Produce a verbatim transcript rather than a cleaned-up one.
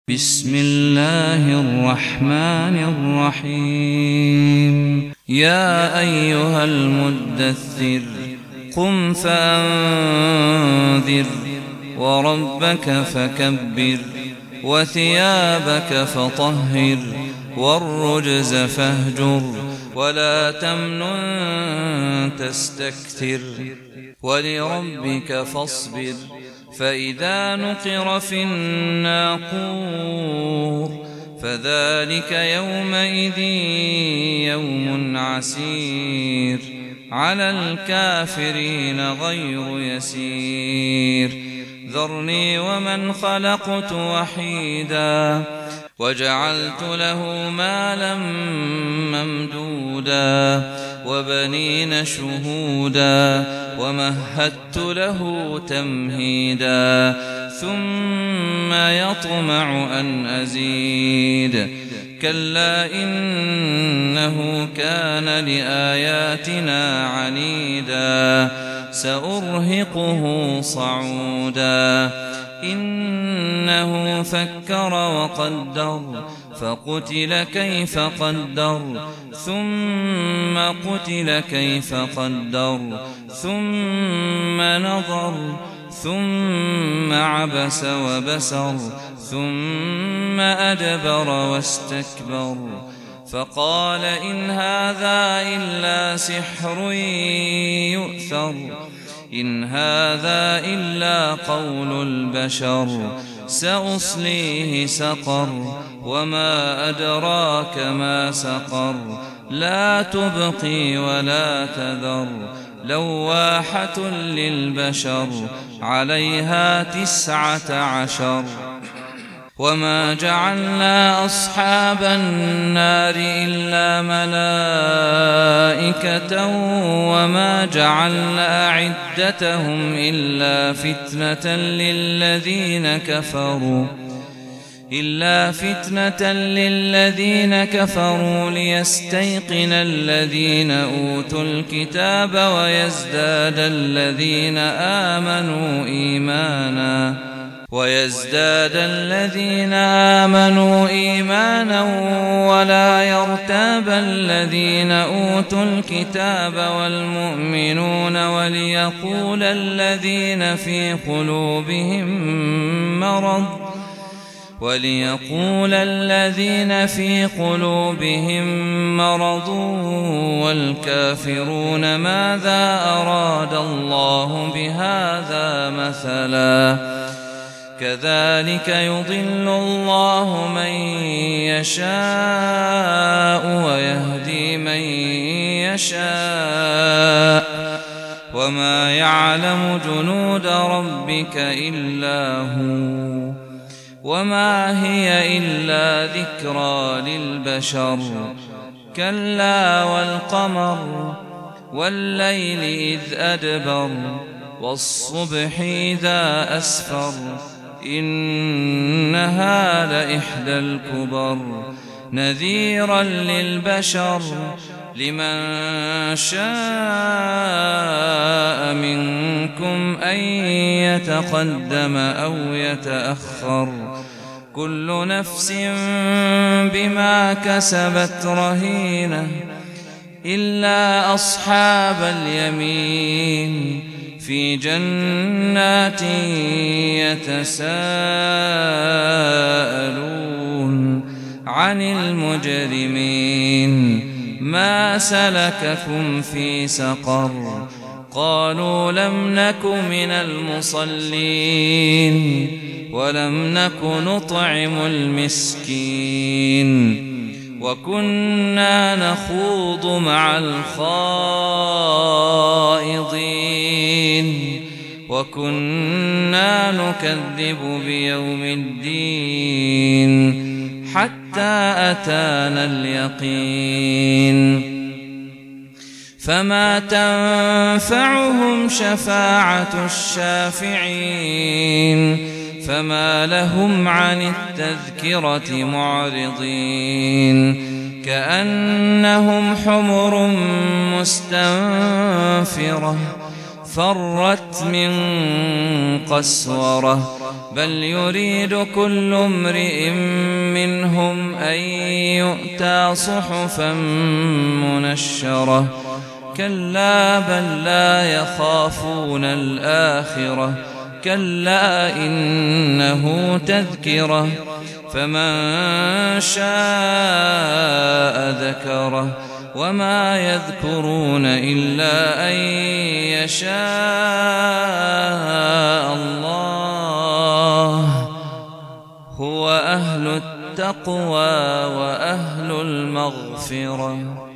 بسم الله الرحمن الرحيم. يا أيها المدثر قم فأنذر وربك فكبر وثيابك فطهر والرجز فاهجر ولا تمنن تستكثر ولربك فاصبر فإذا نقر في الناقور فذلك يومئذ يوم عسير على الكافرين غير يسير. ذرني ومن خلقت وحيدا وجعلت له مالا ممدودا وبنين شهودا ومهدت له تمهيدا ثم يطمع أن أزيد كلا إنه كان لآياتنا عنيدا سأرهقه صعودا إنه فكر وقدر فقتل كيف قدر ثم قتل كيف قدر ثم نظر ثم عبس وبسر ثم أدبر واستكبر فقال إن هذا إلا سحر يؤثر إن هذا إلا قول البشر سأصليه سقر وما أدراك ما سقر لا تبقي ولا تذر لواحة للبشر عليها تسعة عشر. وما جعلنا أصحاب النار إلا ملائكة وما جعلنا عدتهم إلا فتنة للذين كفروا إلا فتنة للذين كفروا ليستيقن الذين أوتوا الكتاب ويزداد الذين آمنوا إيمانا ويزداد الذين آمنوا إيمانا ولا يرتاب الذين أوتوا الكتاب والمؤمنون وليقول الذين في قلوبهم مرض وليقول الذين في قلوبهم مرض والكافرون ماذا أراد الله بهذا مثلا كذلك يضل الله من يشاء ويهدي من يشاء وما يعلم جنود ربك إلا هو وما هي إلا ذكرى للبشر. كلا والقمر والليل إذ أدبر والصبح إذا أسفر إنها لإحدى الكبر نذيرا للبشر لمن شاء منكم أن يتقدم أو يتأخر كل نفس بما كسبت رهينة إلا أصحاب اليمين في جنات يتساءلون عن المجرمين ما سلككم في سقر قالوا لم نك من المصلين ولم نك نطعم المسكين وكنا نخوض مع الخائضين وكنا نكذب بيوم الدين حتى أتانا اليقين فما تنفعهم شفاعة الشافعين فما لهم عن التذكرة معرضين كأنهم حمر مستنفرة فرت من قسورة بل يريد كل امرئ منهم أن يؤتى صحفا منشرة كلا بل لا يخافون الآخرة كلا إنه تذكرة فمن شاء ذكره وما يذكرون إلا أن يشاء الله هو أهل التقوى وأهل المغفرة.